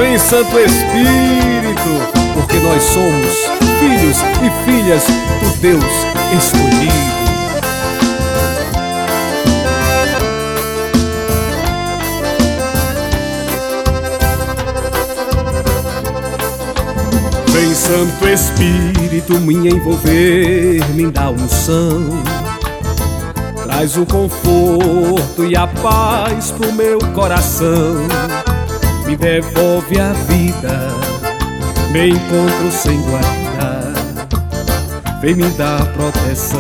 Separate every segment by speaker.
Speaker 1: vem Santo Espírito, porque nós somos filhos e filhas do Deus escolhido. Vem Santo Espírito me envolver, me dá unção, traz o conforto e a paz pro meu coração, me devolve a vida, me encontro sem guarda, vem me dar proteção.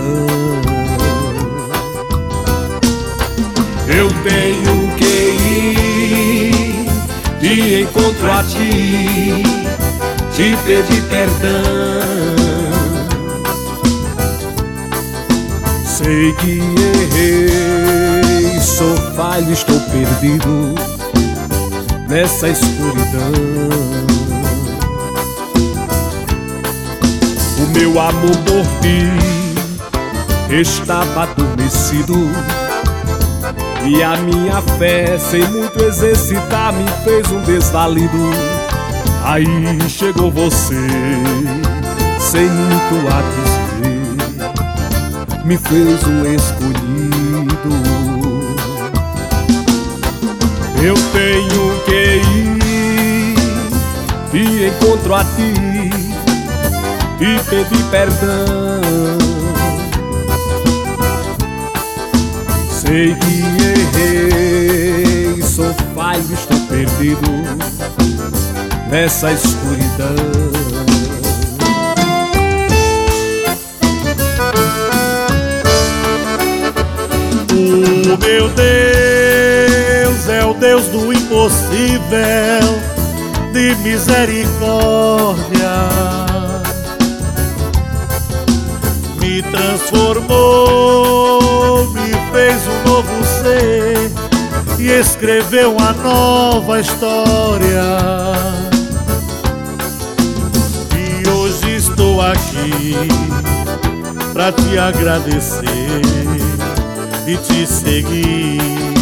Speaker 1: Eu tenho que ir de encontro a ti, te pedir perdão. Sei que errei, sou falho, estou perdido nessa escuridão. O meu amor por ti estava adormecido, e a minha fé, sem muito exercitar, me fez um desvalido. Aí chegou você, sem muito a dizer, me fez um escolhido. Eu tenho que ir de encontro a ti, te pedir perdão. Sei que errei, sou falho, estou perdido nessa escuridão.
Speaker 2: O meu Deus é o Deus do impossível, de misericórdia. Me transformou, me fez um novo ser e escreveu uma nova história. E hoje estou aqui pra te agradecer e te seguir.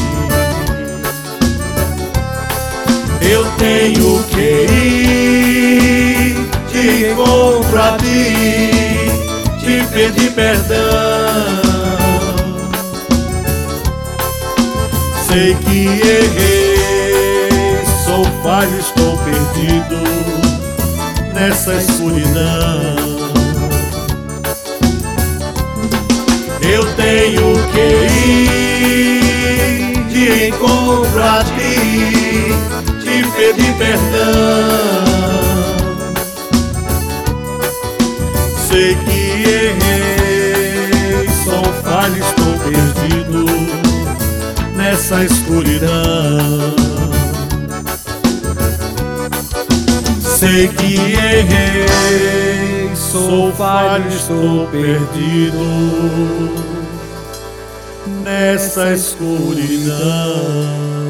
Speaker 2: Eu tenho que ir de encontro a ti, te pedir perdão. Sei que errei, sou falho, estou perdido nessa escuridão. Eu tenho que ir de encontro a ti, te pedir perdão. Sei que errei, sou falho, estou perdido nessa escuridão. Sei que errei, sou falho, estou perdido nessa escuridão.